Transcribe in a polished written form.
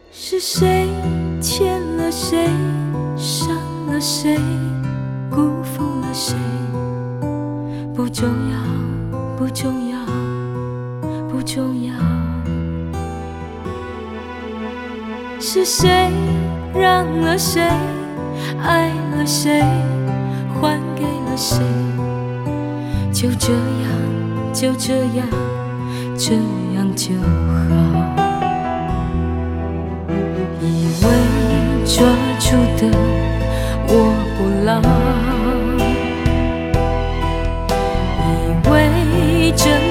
是谁欠了谁，伤了谁，辜负了谁？不重要，不重要，不重要。是谁让了谁，爱了谁，还给了谁？就这样，就这样，这样就好。以为抓住的握不牢，以为真